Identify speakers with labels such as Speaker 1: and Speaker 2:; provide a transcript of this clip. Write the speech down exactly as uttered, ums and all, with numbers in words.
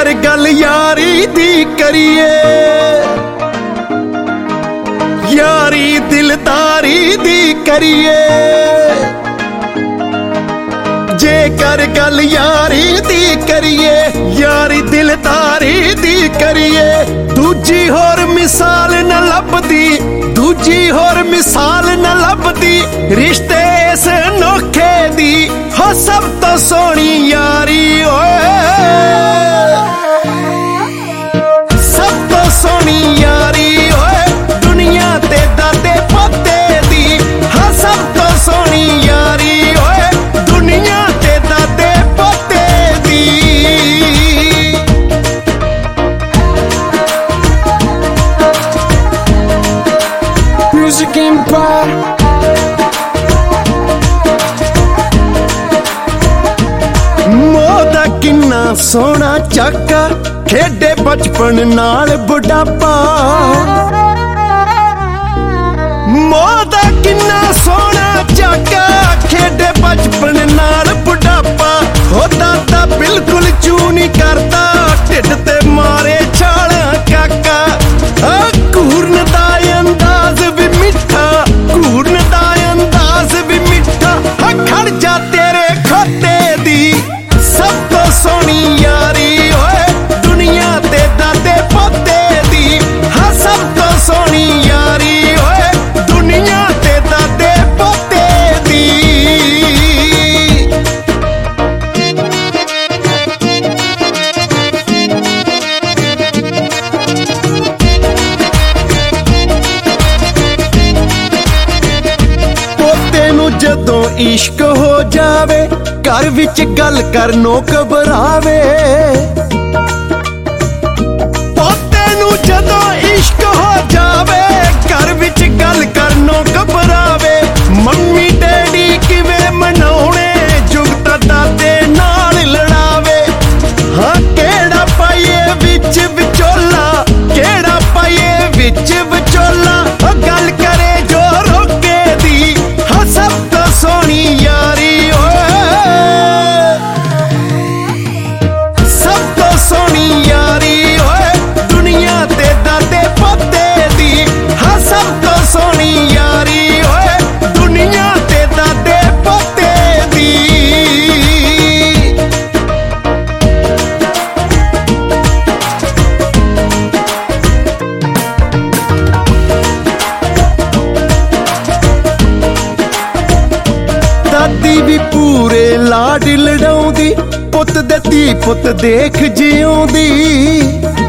Speaker 1: कर गल यारी दी करिए, यारी दिलदारी दी करिए। जे कर गल यारी दी करिए, यारी दिलदारी दी करिए। दूजी होर मिसाल न लभदी, दूजी होर मिसाल न लभदी रिश्ते इस नोखे दी। हो सब तो सोहनी यारी ओए, सब तो सोहनी यारी ओए दुनिया ते दादे पोते दी। हाँ सब तो सोहनी यारी ओए दुनिया ते दादे पोते दी। Music Empire मोदा किन्ना सोहना चाका, खेडे बचपन नाल बुढ़ापा। मोदा किन्ना सोहना चाका, खेडे बचपन नाल बुढ़ापा। हो दादा बिल्कुल चू नहीं करता, ढिड ते मारे छाला काका। घूरन दा अंदाज भी मिठा, घूरन दा अंदाज भी मिठा। खड़ जा तेरे खोते दी, सब तो सोहनी यारी ओए दुनिया ते दादे पोते दी। हाँ सब तो सोहनी यारी ओए दुनिया ते दादे पोते दी। पोते नू जदों इश्क हो जावे, घर विच गल करनों घबरावे। पोते नू जदों इश्क हो जावे, घर विच गल करनों घबरावे। मम्मी डैडी किवें मनाउणे, जुगता दादे नाल लड़ावे। हाँ केड़ा पाइए विच विचोला, केड़ा पाइए विच विचोला। गल करे जो रोके दी, हाँ सब तो सोहनी यारी ओए, सब तो सोहनी यारी ओए दुनिया ते दादे पोते दी। हाँ सब तो सोहनी यारी ओए दुनिया ते दादे पोते दी। दादी भी पूरे लाड लड़ाउंदी, पुत दे धी पुत देख जिउंदी।